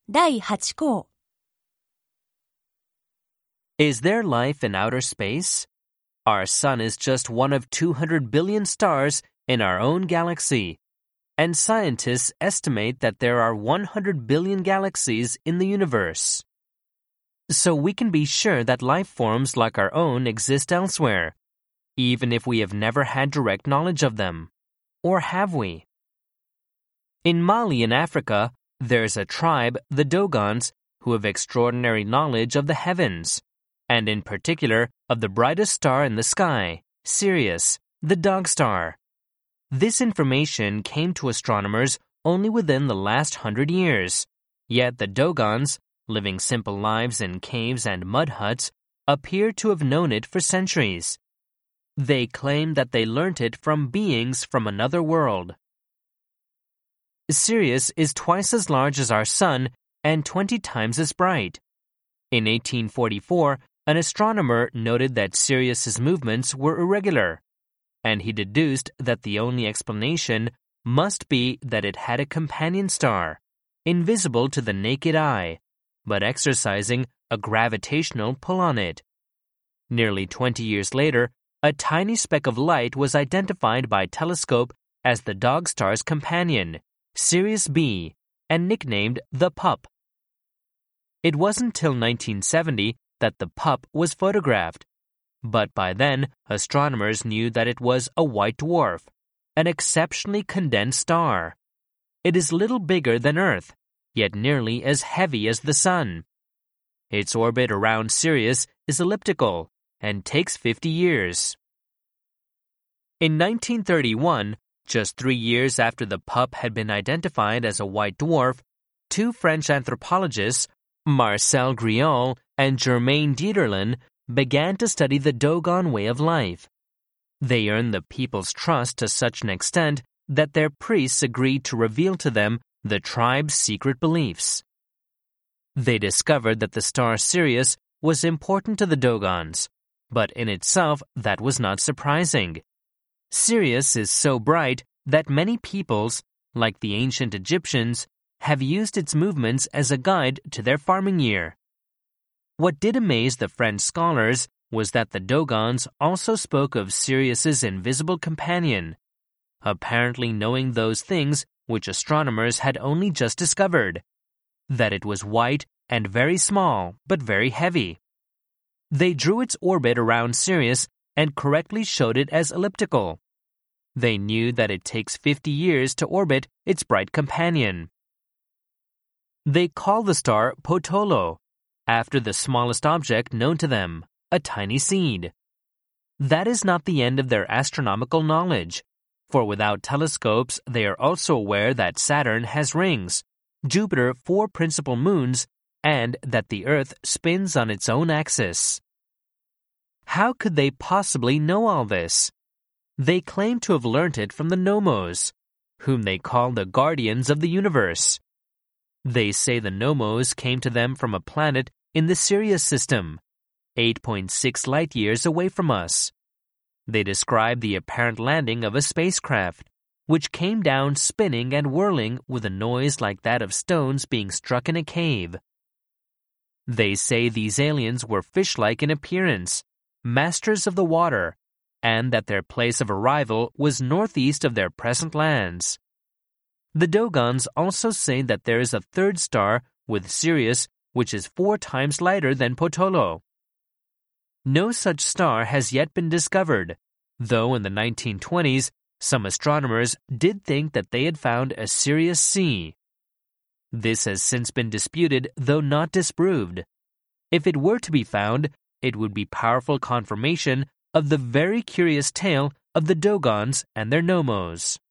第8項 Is there life in outer space? Our sun is just one of 200 billion stars in our own galaxy, and scientists estimate that there are 100 billion galaxies in the universe. So we can be sure that life forms like our own exist elsewhere, even if we have never had direct knowledge of them. Or have we? In Mali in Africa, there's a tribe, the Dogons, who have extraordinary knowledge of the heavens, and in particular of the brightest star in the sky, Sirius, the dog star. This information came to astronomers only within the last 100 years, yet the Dogons, living simple lives in caves and mud huts, appear to have known it for centuries. They claim that they learnt it from beings from another world. Sirius is twice as large as our sun and 20 times as bright. In 1844, an astronomer noted that Sirius's movements were irregular, and he deduced that the only explanation must be that it had a companion star, invisible to the naked eye, but exercising a gravitational pull on it. Nearly 20 years later, a tiny speck of light was identified by telescope as the dog star's companion, Sirius B, and nicknamed the Pup. It wasn't till 1970 that the Pup was photographed, but by then astronomers knew that it was a white dwarf, an exceptionally condensed star. It is little bigger than Earth, yet nearly as heavy as the Sun. Its orbit around Sirius is elliptical and takes 50 years. In 1931, just 3 years after the Pup had been identified as a white dwarf, two French anthropologists, Marcel Griaule and Germain Dieterlen, began to study the Dogon way of life. They earned the people's trust to such an extent that their priests agreed to reveal to them the tribe's secret beliefs. They discovered that the star Sirius was important to the Dogons, but in itself that was not surprising. Sirius is so bright that many peoples, like the ancient Egyptians, have used its movements as a guide to their farming year. What did amaze the French scholars was that the Dogons also spoke of Sirius's invisible companion, apparently knowing those things which astronomers had only just discovered, that it was white and very small but very heavy. They drew its orbit around Sirius and correctly showed it as elliptical. They knew that it takes 50 years to orbit its bright companion. They call the star Potolo, after the smallest object known to them, a tiny seed. That is not the end of their astronomical knowledge, for without telescopes they are also aware that Saturn has rings, Jupiter 4 principal moons, and that the Earth spins on its own axis. How could they possibly know all this? They claim to have learnt it from the Nomos, whom they call the guardians of the universe. They say the Nomos came to them from a planet in the Sirius system, 8.6 light-years away from us. They describe the apparent landing of a spacecraft, which came down spinning and whirling with a noise like that of stones being struck in a cave. They say these aliens were fish-like in appearance, masters of the water, and that their place of arrival was northeast of their present lands. The Dogons also say that there is a third star with Sirius which is 4 times lighter than Potolo. No such star has yet been discovered, though in the 1920s some astronomers did think that they had found a Sirius C. This has since been disputed, though not disproved. If it were to be found, it would be powerful confirmation of the very curious tale of the Dogons and their Nomos.